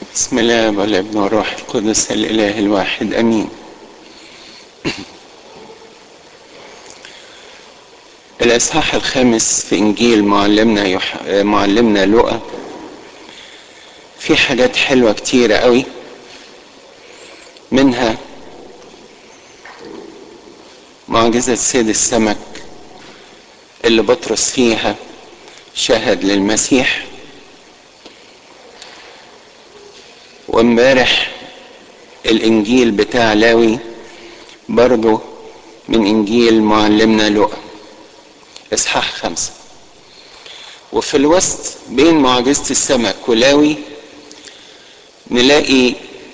بسم الله والابن والروح القدس الاله الواحد امين. الاصحاح الخامس في انجيل معلمنا لوقا في حاجات حلوه كتيره قوي، منها معجزه صيد السمك اللي بطرس فيها شهد للمسيح، وامبارح الانجيل بتاع لاوي برضو من انجيل معلمنا لوقا اصحاح 5. وفي الوسط بين معجزة السمك ولاوي نلاقي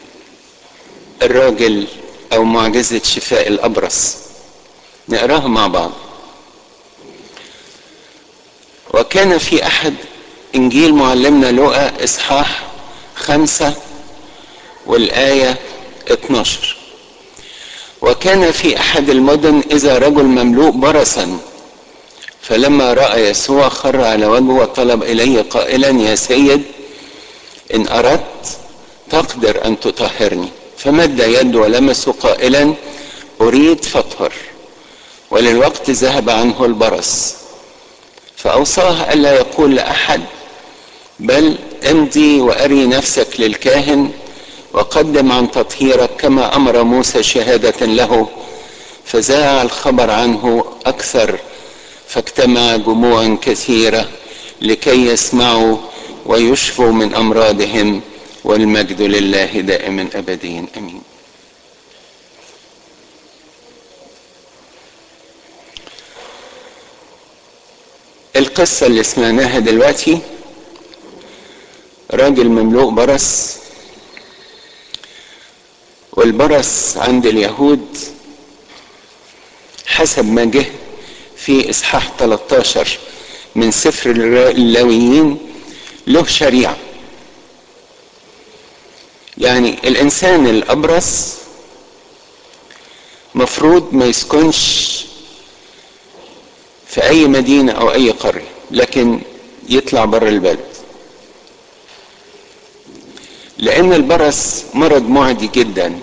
الراجل او معجزة شفاء الابرص، نقراها مع بعض. وكان في احد انجيل معلمنا لوقا اصحاح 5 والآية 12: وكان في احد المدن اذا رجل مملوء برصا، فلما رأى يسوع خر على وجهه وطلب اليه قائلا: يا سيد، ان اردت تقدر ان تطهرني. فمد يده ولمسه قائلا: اريد فاطهر. وللوقت ذهب عنه البرص. فاوصاه الا يقول لاحد، بل امضي واري نفسك للكاهن وقدم عن تطهيرك كما امر موسى شهادة له. فذاع الخبر عنه اكثر، فاجتمع جموع كثيرة لكي يسمعوا ويشفوا من امراضهم، والمجد لله دائما ابديا امين. القصة اللي سمعناها دلوقتي راجل مملوء برص، والبرص عند اليهود حسب ما جه في اصحاح 13 من سفر اللاويين له شريعة. يعني الانسان الابرص مفروض ما يسكنش في اي مدينة او اي قرية، لكن يطلع بره البلد، لان البرص مرض معدي جدا.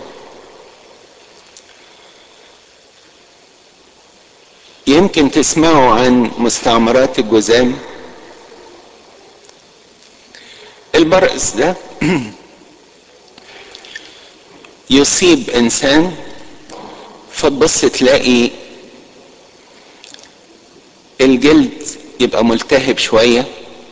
يمكن تسمعوا عن مستعمرات الجذام. البرص ده يصيب انسان، فتبص تلاقي الجلد يبقى ملتهب شوية،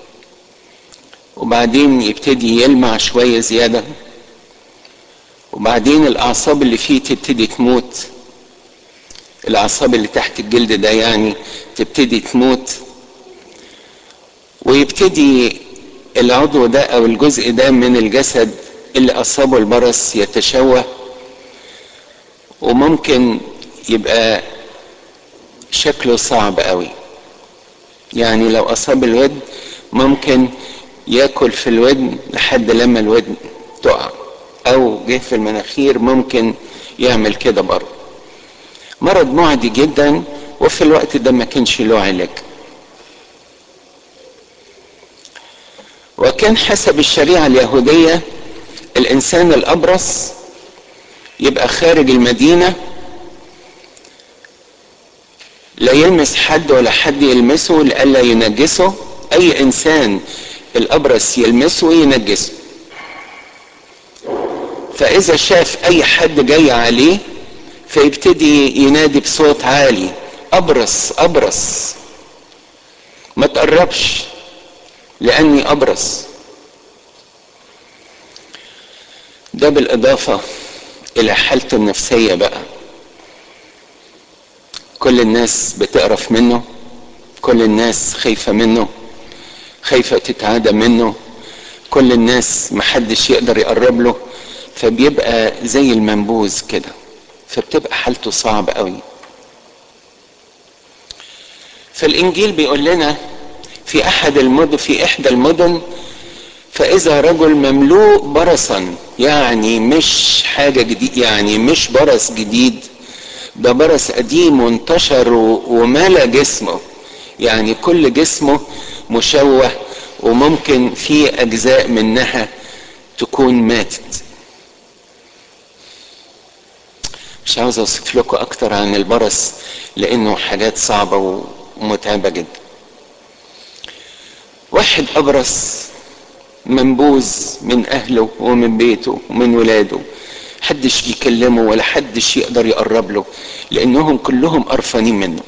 وبعدين يبتدي يلمع شوية زيادة، وبعدين الاعصاب اللي فيه تبتدي تموت. الاعصاب اللي تحت الجلد ده يعني تبتدي تموت، ويبتدي العضو ده او الجزء ده من الجسد اللي اصابه البرص يتشوه، وممكن يبقى شكله صعب قوي. يعني لو اصاب الودن ممكن ياكل في الودن لحد لما الودن تقع، او جه في المناخير ممكن يعمل كده برضه. مرض معدي جدا، وفي الوقت ده ما كانش له علاج. وكان حسب الشريعة اليهودية الانسان الابرص يبقى خارج المدينة، لا يلمس حد ولا حد يلمسه لئلا ينجسه. اي انسان الابرص يلمسه ينجسه. فاذا شاف اي حد جاي عليه فيبتدي ينادي بصوت عالي: ابرص ابرص، ما تقربش لاني ابرص. ده بالاضافة الى حالته النفسية بقى. كل الناس بتقرف منه، كل الناس خايفة منه، خايفة تتعادى منه، كل الناس محدش يقدر يقرب له، فبيبقى زي المنبوذ كده، فبتبقى حالته صعبة قوي. فالانجيل بيقول لنا في احدى المدن فاذا رجل مملوء برصا، يعني مش حاجة جديد، يعني مش برص جديد، ده برص قديم وانتشر وملا جسمه. يعني كل جسمه مشوه، وممكن في اجزاء منها تكون ماتت. مش عاوز اوصف لكم اكتر عن البرص لانه حاجات صعبة ومتعبة جدا. واحد ابرص منبوذ من اهله ومن بيته ومن ولاده، حدش بيكلمه ولا حدش يقدر يقرب له لانهم كلهم قرفانين منه.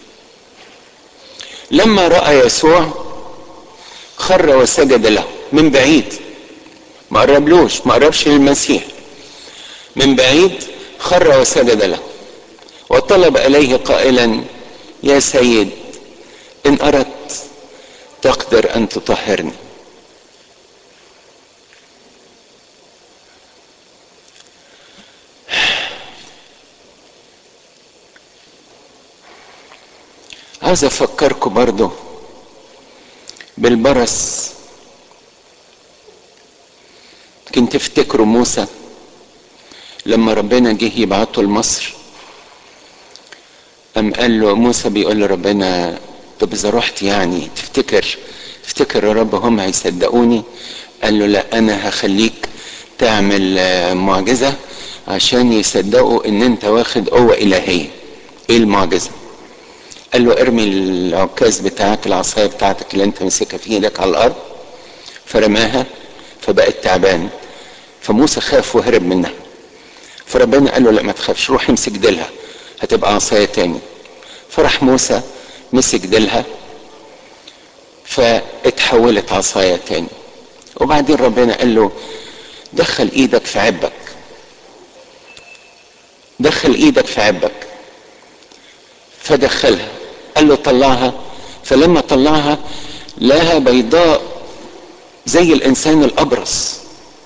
لما رأى يسوع خر وسجد له من بعيد، ما قربلوش، ما قربش للمسيح، من بعيد خر وسجد له وطلب إليه قائلا: يا سيد، إن أردت تقدر أن تطهرني. عاوز أفكركم برضو بالبرص. كنت تفتكروا موسى لما ربنا جه يبعته لمصر، قام قال له موسى، بيقول لربنا: طب اذا رحت يعني تفتكر يا رب هم هيصدقوني؟ قال له: لا، انا هخليك تعمل معجزة عشان يصدقوا ان انت واخد قوة الهية. ايه المعجزة؟ قال له: ارمي العكاز بتاعك، العصاية بتاعتك اللي انت مسكها في ايدك، على الارض. فرماها فبقت تعبان، فموسى خاف وهرب منها. فربنا قال له: لا، ما تخافش، روح امسك ديلها هتبقى عصاية تاني. فراح موسى مسك ديلها فاتحولت عصاية تاني. وبعدين ربنا قال له: دخل ايدك في عبك، دخل ايدك في عبك. فدخلها، قال له: طلعها. فلما طلعها لها بيضاء زي الانسان الابرص.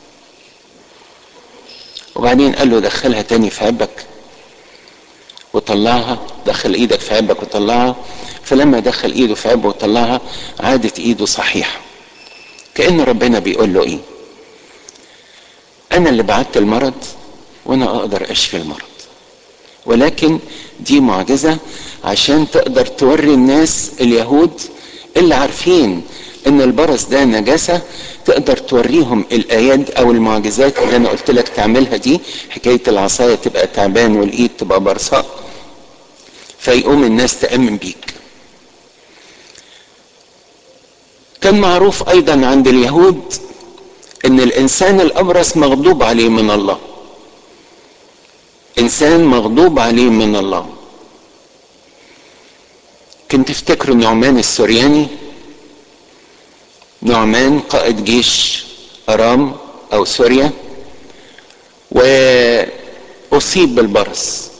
وبعدين قال له: دخلها تاني في عبك وطلعها، دخل ايدك في عبك وطلعها. فلما دخل ايده في عبه وطلعها عادت ايده صحيحة. كأن ربنا بيقول له ايه؟ انا اللي بعت المرض وانا اقدر اشفي المرض، ولكن دي معجزة عشان تقدر توري الناس اليهود اللي عارفين ان البرص ده نجاسة، تقدر توريهم الايات او المعجزات اللي انا قلت لك تعملها دي، حكاية العصاية تبقى تعبان والايد تبقى برصاء، فيقوم الناس تأمن بيك. كان معروف ايضا عند اليهود ان الانسان الابرص مغضوب عليه من الله، انسان مغضوب عليه من الله. كنت تفتكروا نعمان السورياني؟ نعمان قائد جيش ارام او سوريا، واصيب بالبرص.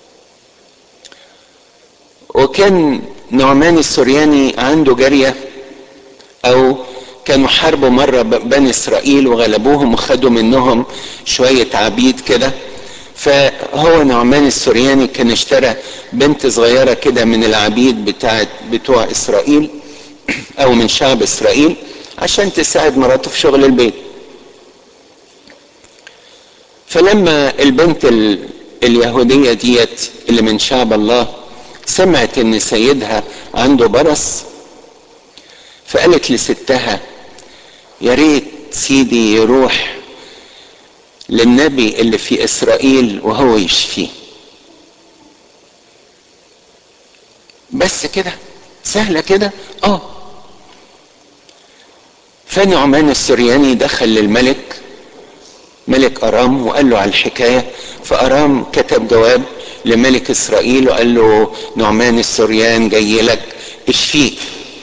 وكان نعمان السورياني عنده جارية، او كانوا حاربوا مرة بني اسرائيل وغلبوهم وخدوا منهم شوية عبيد كده. فهو نعمان السورياني كان اشترى بنت صغيرة كده من العبيد بتوع اسرائيل او من شعب اسرائيل عشان تساعد مراته في شغل البيت. فلما البنت اليهودية ديت اللي من شعب الله سمعت ان سيدها عنده برص، فقالت لستها: يا ريت سيدي يروح للنبي اللي في اسرائيل وهو يشفيه. بس كده، سهلة كده. فنعمان السرياني دخل للملك، ملك ارام، وقال له على الحكاية. فارام كتب جواب لملك اسرائيل وقال له: نعمان السريان جاي لك، اشفيه.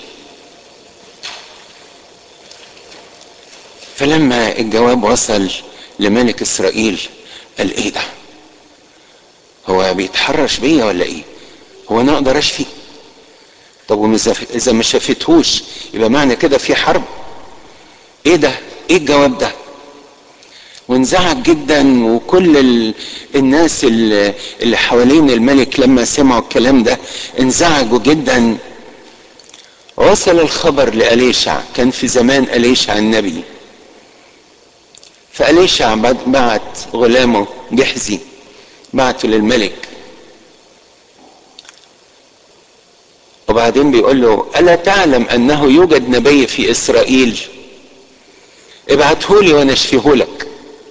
فلما الجواب وصل لملك اسرائيل قال: ايه ده؟ هو بيتحرش بيا ولا ايه؟ هو انا اقدر اشفي؟ طب اذا ما شافتهوش يبقى معنى كده في حرب. ايه ده؟ ايه الجواب ده؟ وانزعج جدا، وكل الناس اللي حوالين الملك لما سمعوا الكلام ده انزعجوا جدا. وصل الخبر لأليشع، كان في زمان أليشع النبي. فأليشع بعت غلامه جحزي، بعته للملك. وبعدين بيقول له: ألا تعلم أنه يوجد نبي في إسرائيل ابعتهولي وانا اشفيهولك.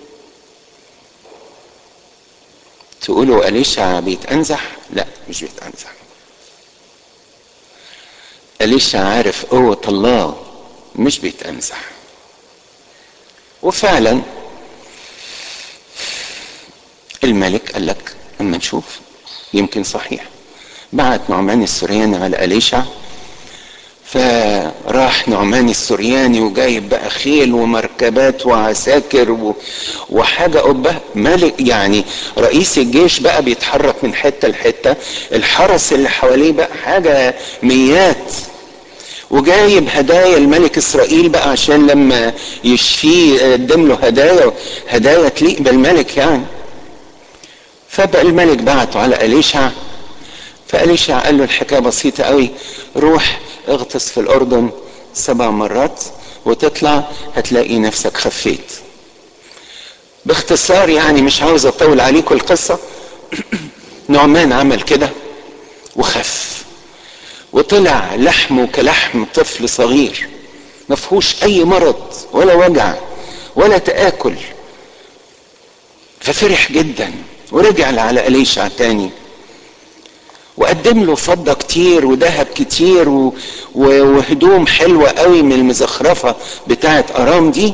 تقولوا أليشع بيتأنزح؟ لا، مش بيتأنزح. أليشع عارف قوة الله، مش بيتأنزح. وفعلا الملك قال لك اما نشوف، يمكن صحيح. بعت نعمان السورياني على أليشع، فراح نعمان السورياني وجايب بقى خيل ومركبات وعساكر وحاجة قبة ملك، يعني رئيس الجيش بقى بيتحرك من حتة لحتة، الحرس اللي حواليه بقى حاجة ميات، وجايب هدايا الملك اسرائيل بقى عشان لما يشفيه يقدم له هدايا تليق بالملك يعني. فبقى الملك بعته على أليشع، فأليشع قال له الحكاية بسيطة قوي، روح اغطس في الأردن 7 مرات وتطلع هتلاقي نفسك خفيت. باختصار يعني، مش عاوز اطول عليكم القصة، نعمان عمل كده وخف، وطلع لحمه كلحم طفل صغير، مفهوش اي مرض ولا وجع ولا تآكل. ففرح جدا ورجع على أليشع تاني، وقدم له فضة كتير وذهب كتير وهدوم حلوة قوي من المزخرفة بتاعت أرام دي.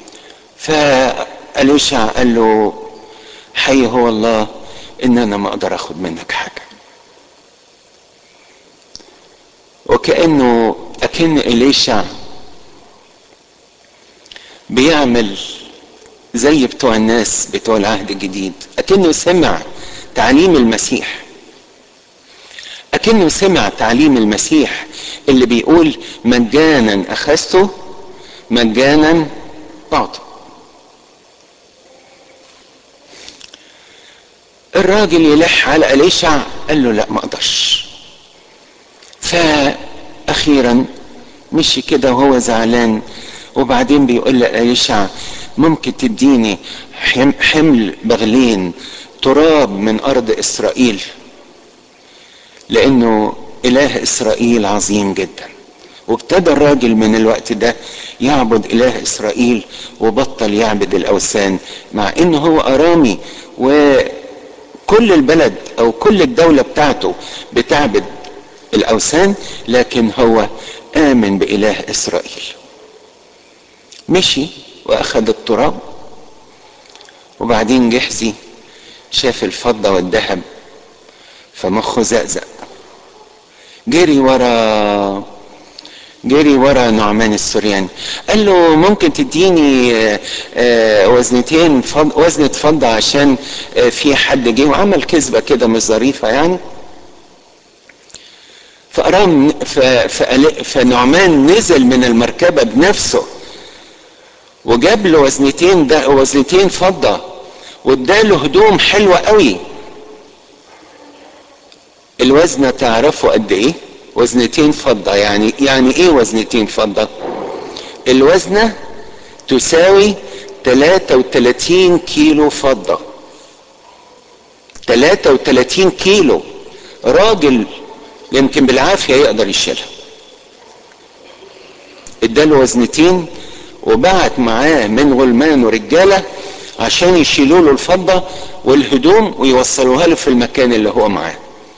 فأليشع قال له حي هو الله ان انا ما اقدر اخد منك حاجة. وكأنه إليشع بيعمل زي بتوع الناس بتوع العهد الجديد، أكنه سمع تعليم المسيح، أكنه سمع تعليم المسيح اللي بيقول مجانا أخذته مجانا أعطى. الراجل يلح على أليشع، قال له لا ما اقدرش. فأخيرا مشي كده وهو زعلان، وبعدين بيقول لأليشع ممكن تديني حمل بغلين تراب من أرض إسرائيل، لأنه إله إسرائيل عظيم جدا. وابتدى الراجل من الوقت ده يعبد إله إسرائيل وبطل يعبد الأوثان، مع إنه هو أرامي وكل البلد أو كل الدولة بتاعته بتعبد الأوثان، لكن هو آمن بإله إسرائيل. مشي وأخذ التراب، وبعدين جحزي شاف الفضة والذهب فمخه زقزق، جري ورا نعمان السورياني، قال له ممكن تديني وزنة فضة عشان في حد جه، وعمل كذبة كده مش ظريفة يعني. فنعمان نزل من المركبة بنفسه وجاب له وزنتين فضة، واداله هدوم حلوة قوي. الوزنة تعرفوا قد ايه؟ وزنتين فضة يعني ايه وزنتين فضة؟ الوزنة تساوي 33 كيلو فضة. 33 كيلو، راجل يمكن بالعافية يقدر يشيلها. اداله وزنتين وبعت معاه من غلمان ورجالة عشان يشيلوا له الفضة والهدوم ويوصلوها له في المكان اللي هو معاه،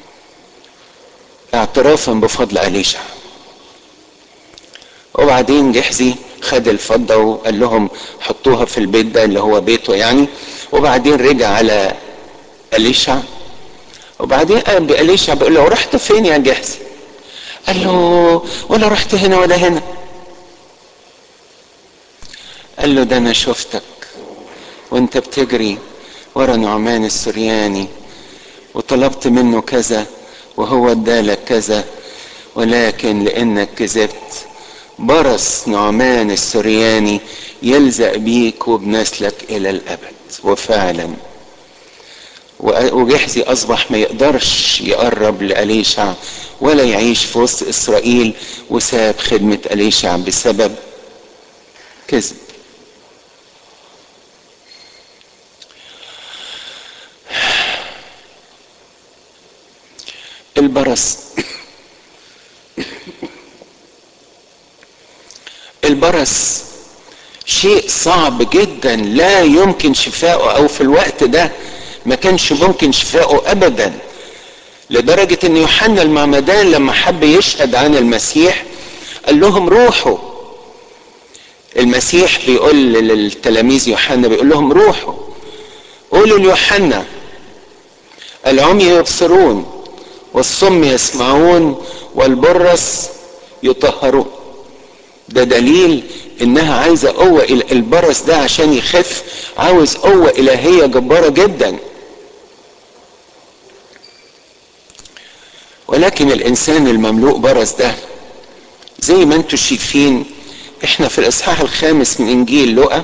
اعترافا بفضل أليشع. وبعدين جحزي خد الفضة وقال لهم حطوها في البيت ده اللي هو بيته يعني. وبعدين رجع على أليشع، وبعدين قام بأليشع بيقول له رحت فين يا جحزي؟ قال له ولا رحت هنا ولا هنا. قال له ده انا شفتك وانت بتجري ورا نعمان السورياني وطلبت منه كذا وهو ادالك كذا، ولكن لانك كذبت برص نعمان السورياني يلزق بيك وبنسلك الى الابد. وفعلا وجحزي اصبح ما يقدرش يقرب لأليشع ولا يعيش في وسط اسرائيل، وساب خدمة أليشع بسبب كذب. البرص شيء صعب جدا لا يمكن شفاؤه، او في الوقت ده ما كانش ممكن شفاؤه ابدا، لدرجة ان يوحنا المعمدان لما حب يشهد عن المسيح قال لهم روحوا. المسيح بيقول للتلاميذ يوحنا، بيقول لهم روحوا قولوا ليوحنا العمي يبصرون والصم يسمعون والبرص يطهرون. ده دليل انها عايزة قوة. البرص ده عشان يخف عاوز قوة الهية جبارة جدا. ولكن الانسان المملوء برص ده زي ما انتم شايفين، احنا في الاصحاح الخامس من انجيل لوقا،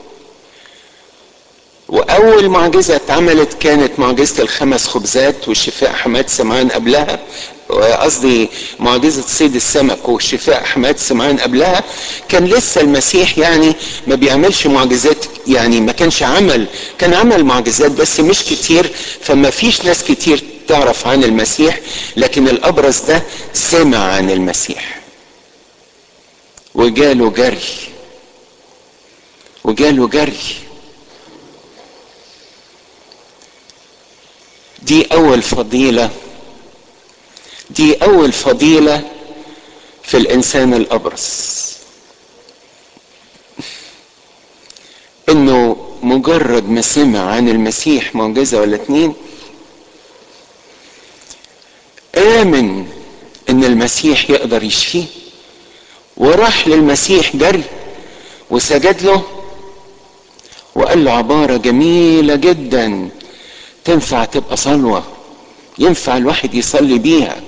واول معجزة اتعملت كانت معجزة الخمس خبزات وشفاء حماة سمعان قبلها، قصدي معجزة صيد السمك وشفاء حماة سمعان قبلها. كان لسه المسيح يعني ما بيعملش معجزات، يعني ما كانش كان عمل معجزات بس مش كتير، فما فيش ناس كتير تعرف عن المسيح. لكن الابرص ده سمع عن المسيح وجاله جري. دي اول فضيلة في الانسان الابرص، انه مجرد ما سمع عن المسيح معجزة ولا اتنين امن ان المسيح يقدر يشفيه، وراح للمسيح جري وسجد له وقال له عبارة جميلة جدا تنفع تبقى صلوة، ينفع الواحد يصلي بيها.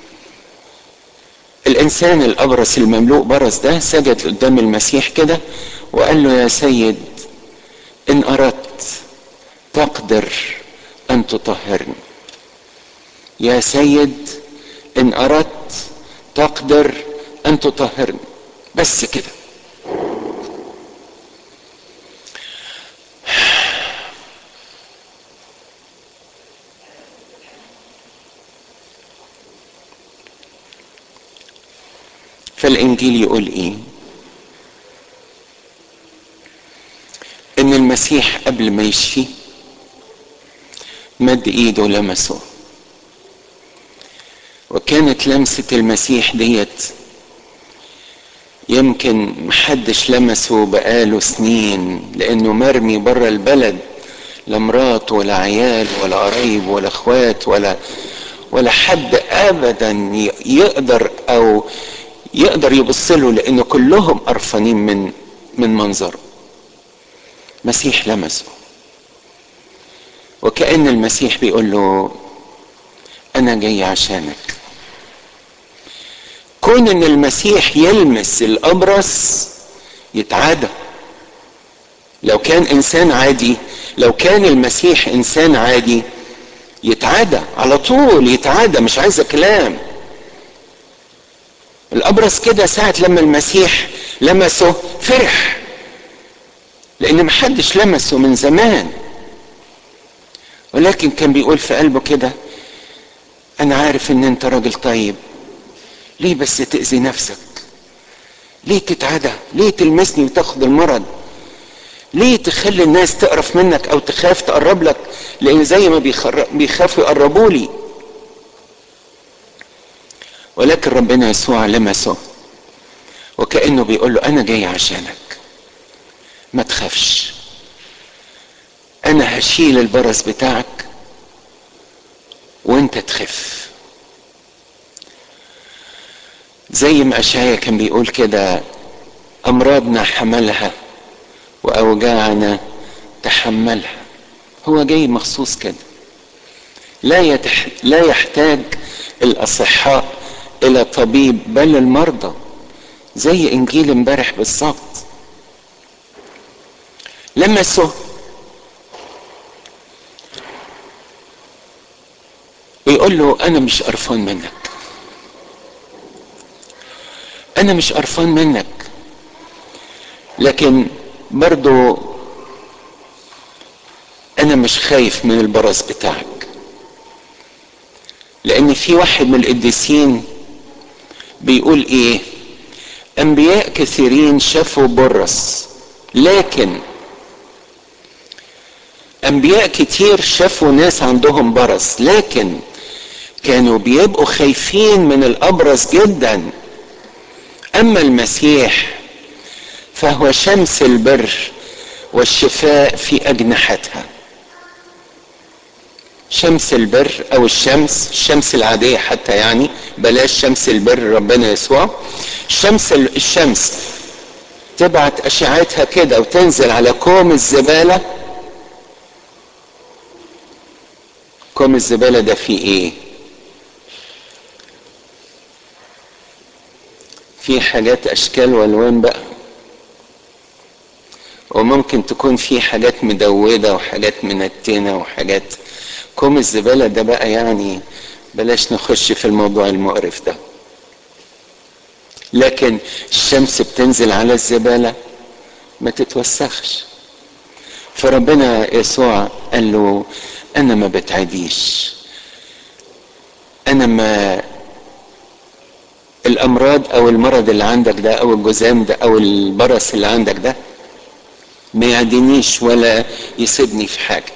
الانسان الابرص المملوء برص ده سجد قدام المسيح كده وقال له يا سيد ان اردت تقدر ان تطهرني. يا سيد ان اردت تقدر ان تطهرني. بس كده. فالانجيل يقول ايه؟ ان المسيح قبل ما يشفيه مد ايده ولمسه، وكانت لمسة المسيح ديت يمكن محدش لمسه بقاله سنين، لانه مرمي بره البلد، لا مرات ولا عيال ولا قرايب ولا اخوات ولا حد ابدا يقدر يبص له، لان كلهم قرفانين من منظره. مسيح لمسه، وكأن المسيح بيقول له انا جاي عشانك. كون ان المسيح يلمس الابرص يتعدى. لو كان انسان عادي، لو كان المسيح انسان عادي يتعدى على طول، يتعدى مش عايزه كلام. الابرص كده ساعة لما المسيح لمسه فرح، لان محدش لمسه من زمان. ولكن كان بيقول في قلبه كده انا عارف ان انت راجل طيب، ليه بس تأذي نفسك؟ ليه تتعدى؟ ليه تلمسني وتاخد المرض؟ ليه تخلي الناس تقرف منك او تخاف تقرب لك؟ لان زي ما بيخافوا يقربوا لي. ولكن ربنا يسوع لمسه وكأنه بيقول له انا جاي عشانك، ما تخافش، انا هشيل البرص بتاعك وانت تخف. زي ما اشعيا كان بيقول كده امراضنا حملها واوجاعنا تحملها. هو جاي مخصوص كده. لا يحتاج الاصحاء الى طبيب بل المرضى، زي انجيل امبارح بالظبط. لمسه ويقول له انا مش قرفان منك، انا مش قرفان منك، لكن برضو انا مش خايف من البرص بتاعك. لان في واحد من القديسين بيقول ايه؟ انبياء كثيرين شافوا برص لكن انبياء كتير شافوا ناس عندهم برص، لكن كانوا بيبقوا خايفين من الابرص جدا. اما المسيح فهو شمس البر والشفاء في اجنحتها. شمس البر او الشمس العادية حتى، يعني بلاش شمس البر ربنا يسوع. الشمس تبعت اشعتها كده وتنزل على كوم الزبالة. كوم الزبالة ده فيه ايه؟ فيه حاجات اشكال والوان بقى، وممكن تكون فيه حاجات مدودة وحاجات منتنة وحاجات. كوم الزبالة ده بقى يعني بلاش نخش في الموضوع المقرف ده. لكن الشمس بتنزل على الزبالة ما تتوسخش. فربنا يسوع قال له انا ما بتعديش، انا ما الامراض او المرض اللي عندك ده او الجذام ده او البرص اللي عندك ده ما يعدينيش ولا يسيبني في حاجة.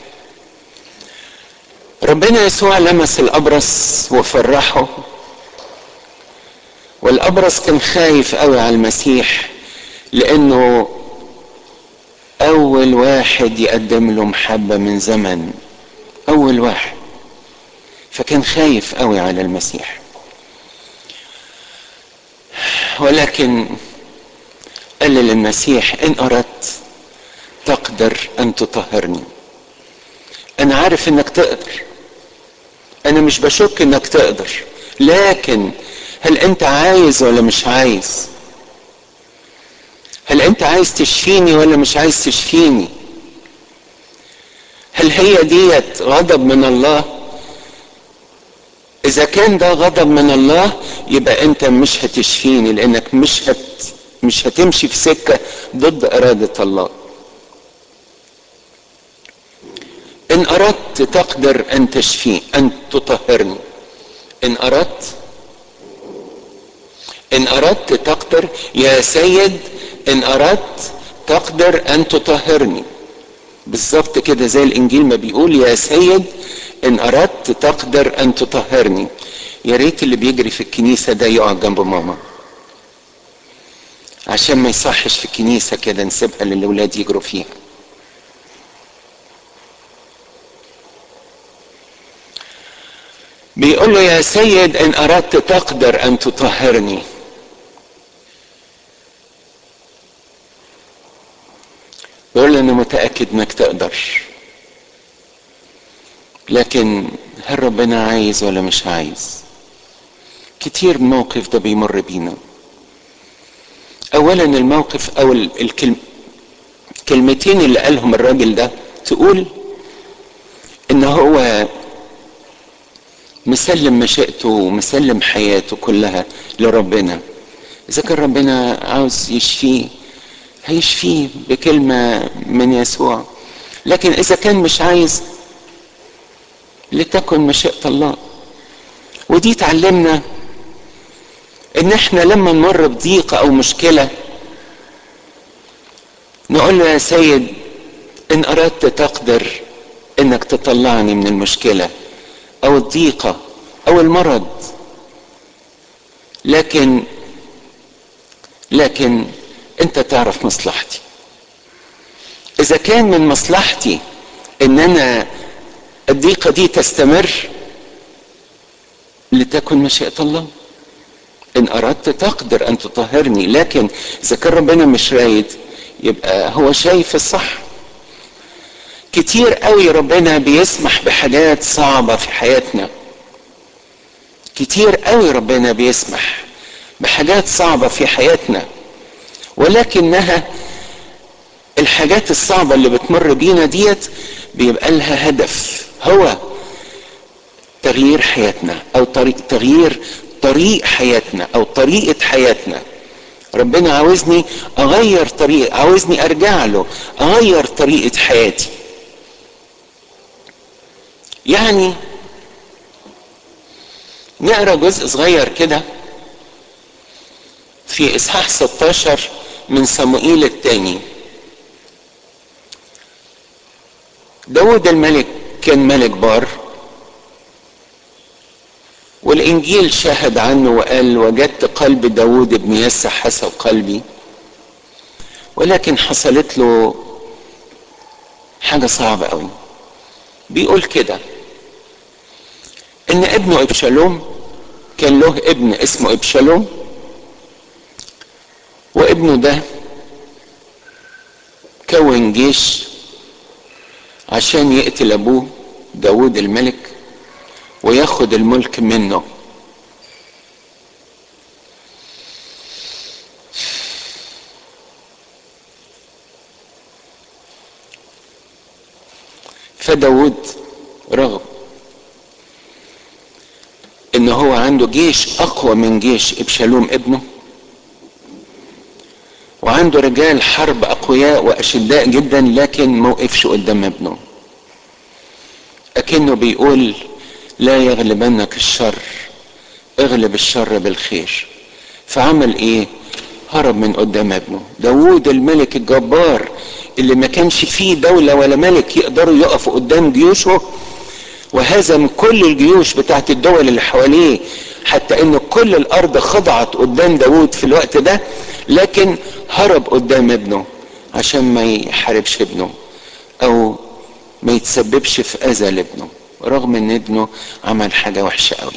ربنا يسوع لمس الابرص وفرحه، والابرص كان خايف قوي على المسيح لانه اول واحد يقدم له محبة من زمن، اول واحد، فكان خايف قوي على المسيح. ولكن قال للمسيح ان اردت تقدر ان تطهرني. انا عارف انك تقدر، انا مش بشك انك تقدر، لكن هل انت عايز ولا مش عايز؟ هل انت عايز تشفيني ولا مش عايز تشفيني؟ هل هي ديت غضب من الله؟ اذا كان ده غضب من الله يبقى انت مش هتشفيني، لانك مش هتمشي في سكة ضد ارادة الله. ان اردت تقدر ان تشفي ان تطهرني. ان اردت تقدر يا سيد، ان اردت تقدر ان تطهرني. بالظبط كده زي الانجيل ما بيقول يا سيد ان اردت تقدر ان تطهرني. يا ريت اللي بيجري في الكنيسة ده يقعد جنب ماما، عشان ما يصحش في الكنيسة كده نسيبها للولاد يجروا فيها. بيقول له يا سيد ان اردت تقدر ان تطهرني. بيقول له انا متأكد انك تقدر، لكن هل ربنا عايز ولا مش عايز؟ كتير الموقف ده بيمر بينا. اولا الموقف او الكلمتين اللي قالهم الراجل ده تقول ان هو مسلم مشيئته ومسلم حياته كلها لربنا. اذا كان ربنا عاوز يشفيه هيشفيه بكلمة من يسوع، لكن اذا كان مش عايز لتكن مشيئة الله. ودي تعلمنا ان احنا لما نمر بضيقة او مشكلة نقول له يا سيد ان اردت تقدر انك تطلعني من المشكلة او الضيقة او المرض، لكن انت تعرف مصلحتي. اذا كان من مصلحتي ان انا الضيقة دي تستمر لتكن مشيئة الله. ان اردت تقدر ان تطهرني، لكن اذا كان ربنا مش رايد يبقى هو شايف الصح. كتير قوي ربنا بيسمح بحاجات صعبة في حياتنا، كتير قوي ربنا بيسمح بحاجات صعبة في حياتنا، ولكنها الحاجات الصعبة اللي بتمر بينا ديت بيبقى لها هدف، هو تغيير حياتنا او تغيير طريق حياتنا او طريقة حياتنا. ربنا عاوزني اغير طريق، عاوزني ارجع له اغير طريقة حياتي. يعني نقرا جزء صغير كده في اصحاح 16 من صموئيل الثاني. داود الملك كان ملك بار، والانجيل شهد عنه وقال وجدت قلب داود ابن يسى حسب قلبي. ولكن حصلت له حاجة صعبة قوي. بيقول كده ان ابنه ابشالوم، كان له ابن اسمه ابشالوم، وابنه ده كون جيش عشان يقتل ابوه داود الملك وياخد الملك منه. فداود رغم ان هو عنده جيش اقوى من جيش ابشالوم ابنه، وعنده رجال حرب اقوياء واشداء جدا، لكن ما وقفش قدام ابنه. اكنه بيقول لا يغلبنك الشر، اغلب الشر بالخير. فعمل ايه؟ هرب من قدام ابنه. داود الملك الجبار اللي ما كانش فيه دولة ولا ملك يقدروا يقفوا قدام جيوشه، وهزم كل الجيوش بتاعت الدول اللي حواليه، حتى ان كل الارض خضعت قدام داود في الوقت ده، لكن هرب قدام ابنه عشان ما يحاربش ابنه او ما يتسببش في اذى لابنه، رغم ان ابنه عمل حاجة وحشة قوي.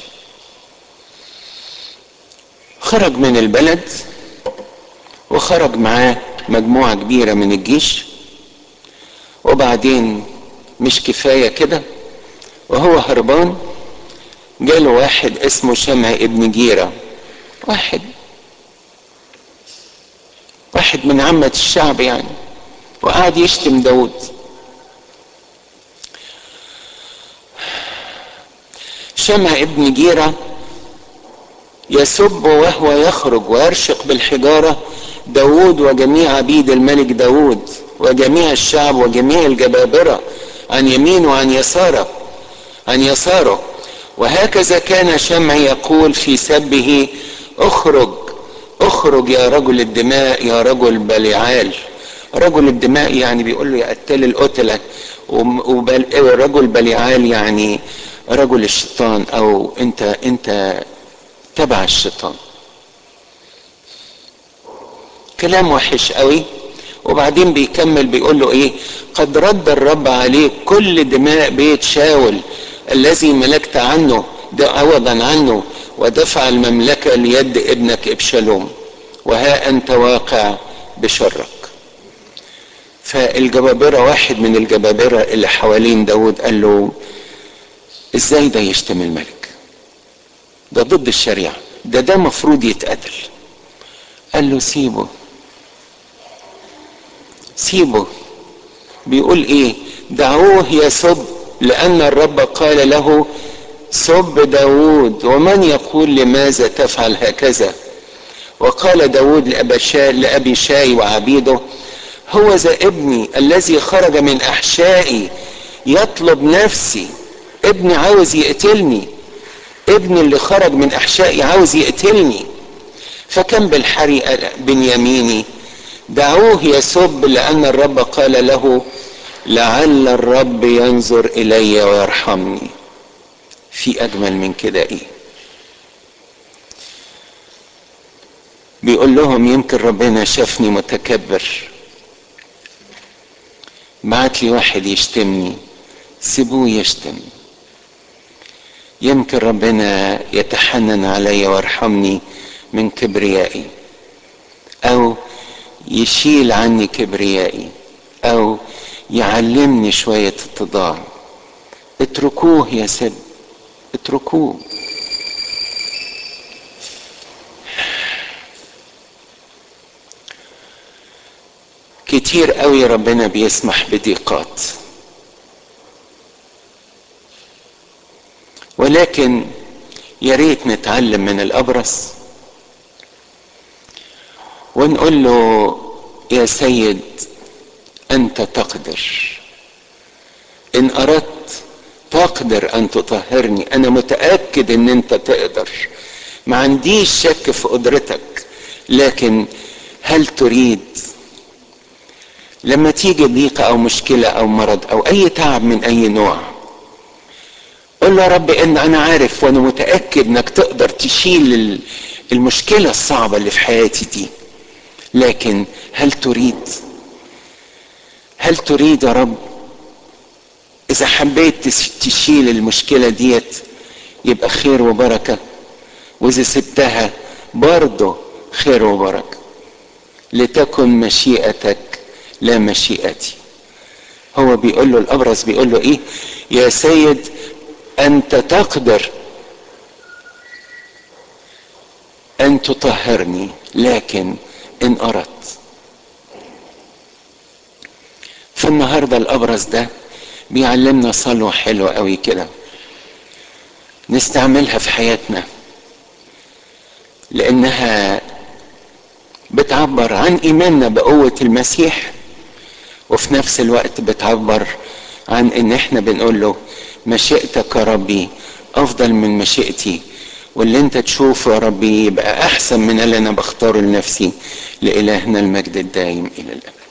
خرج من البلد وخرج معاه مجموعة كبيرة من الجيش، وبعدين مش كفاية كده، وهو هربان جاله واحد اسمه شمع ابن جيرة، واحد من عامة الشعب يعني، وقعد يشتم داود. شمع ابن جيرة يسب وهو يخرج ويرشق بالحجارة داود وجميع عبيد الملك داود وجميع الشعب وجميع الجبابرة عن يمين وعن يساره. وهكذا كان شمع يقول في سبه اخرج اخرج يا رجل الدماء يا رجل بليعال. رجل الدماء يعني بيقول له يا قتال القتلة، ورجل بليعال يعني رجل الشيطان، او انت تبع الشيطان. كلام وحش قوي. وبعدين بيكمل بيقول له ايه؟ قد رد الرب عليك كل دماء بيت شاول الذي ملكت عنه عوضا عنه، ودفع المملكة ليد ابنك ابشالوم، وها انت واقع بشرك. فالجبابرة، واحد من الجبابرة اللي حوالين داود قال له ازاي ده يشتم الملك؟ ده ضد الشريعة، ده مفروض يتقتل. قال له سيبه. بيقول ايه؟ دعوه يسب، لان الرب قال له سب داود، ومن يقول لماذا تفعل هكذا؟ وقال داود لأبي شاي وعبيده هو ذا ابني الذي خرج من احشائي يطلب نفسي. ابني عاوز يقتلني، ابني اللي خرج من احشائي عاوز يقتلني. فكم بالحري بنياميني دعوه يسب، لان الرب قال له لعل الرب ينظر الي ويرحمني. في اجمل من كده ايه؟ بيقول لهم يمكن ربنا شافني متكبر بعت لي واحد يشتمني، سيبوه يشتم. يمكن ربنا يتحنن علي ويرحمني من كبريائي، او يشيل عني كبريائي، او يعلمني شوية اتضاع. اتركوه يا سب، اتركوه. كتير قوي ربنا بيسمح بضيقات، ولكن يا ريت نتعلم من الابرص ونقول له يا سيد انت تقدر، ان اردت تقدر ان تطهرني. انا متأكد ان انت تقدر، ما عنديش شك في قدرتك، لكن هل تريد لما تيجي ضيقة او مشكلة او مرض او اي تعب من اي نوع، قل له يا رب ان انا عارف وانا متأكد انك تقدر تشيل المشكلة الصعبة اللي في حياتي دي، لكن هل تريد يا رب؟ اذا حبيت تشيل المشكلة ديت يبقى خير وبركة، واذا سبتها برضه خير وبركة. لتكن مشيئتك لا مشيئتي. هو بيقول له الابرص، بيقول له ايه؟ يا سيد انت تقدر ان تطهرني، لكن ان اردت. فالنهارده الابرص ده بيعلمنا صلوة حلوة قوي كده نستعملها في حياتنا، لانها بتعبر عن ايماننا بقوة المسيح، وفي نفس الوقت بتعبر عن ان احنا بنقول له مشيئتك يا ربي افضل من مشيئتي، واللي انت تشوفه يا ربي يبقى احسن من اللي انا بختاره لنفسي. لالهنا المجد الدائم الى الابد.